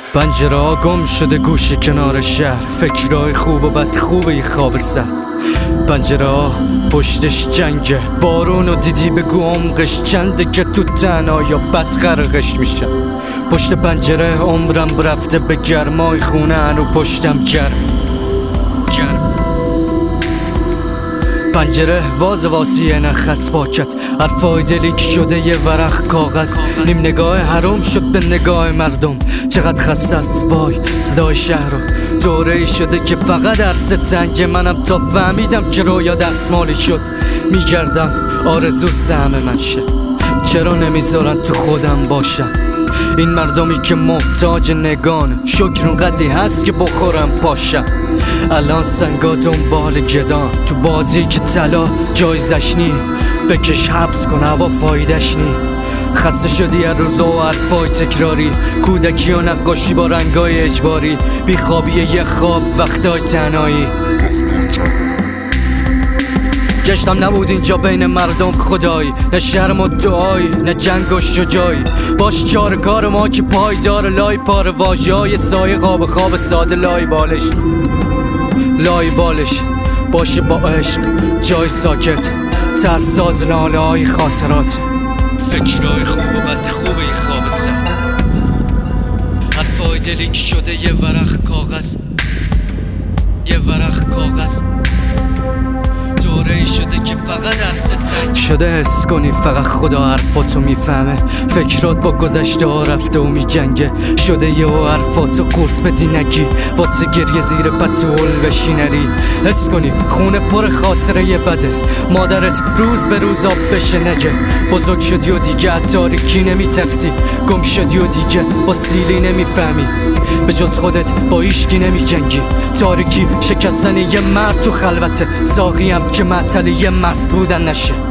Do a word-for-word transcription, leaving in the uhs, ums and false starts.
پنجره ها گم شده گوشه کنار شهر، فکرهای خوب و بد خوبه یه خواب سرد. پنجره ها پشتش جنگه، بارون و دیدی بگو عمقش چنده که تو تنها یا بد غرقش میشه. پشت پنجره عمرم رفته به گرمای خونه، هنو پشتم گرم گرم. پنجره واز واسیه نخست پاکت، حرفای دلیک شده یه ورق کاغذ. نیم نگاه حروم شد به نگاه مردم، چقدر خسته است وای صدای شهر رو. دوره ای شده که فقط عرصه تنگ منم، تا فهمیدم که رویا دستمالی شد. میگردم آرزو سهم من شه، چرا نمیذارن تو خودم باشم. این مردمی که محتاج نگان، شکر اونقدی هست که بخورم پاشم. الان سنگا دنبال گدان، تو بازی که طلا جایزش نی. بکش حبس کن هوا فایدش نی. خسته شدی از روزا و حرفای تکراری، کودکی و نقاشی با رنگای اجباری، بیخوابی یه خواب وقتای تنهایی. گشتم نبود اینجا بین مردم خدایی، نه شرم و دعایی نه جنگ و شجاعی. باش چارگار ما که پایدار لای پار واژه‌های سایه خواب خواب ساده لای بالش لای بالش باشه با عشق جای ساکت، ترساز ناله های خاطرات، فکرهای خوب و بد خوبه یه خواب سر. حرفای دلیک شده یه ورق کاغذ، یه ورق کاغذ. دوره ای شده که فقط عرصه تنگ شده، حس کنی فقط خدا حرفاتو میفهمه. فکرات با گذشته ها رفته و میجنگه، شده یه و حرفاتو قورت بدی نگی، واسه گریه زیر پتول بشی نری. حس کنی خونه پر خاطره یه بده، مادرت روز به روز آب بشه نگه. بزرگ شدی و دیگه تاریکی نمیترسی، گم شدی و دیگه با سیلی نمیفهمی، به جز خودت با ایشکی نمی جنگی. تاریکی شکستن یه مرد تو خلوته، ساقیم که معطل یه مست بودن نشه.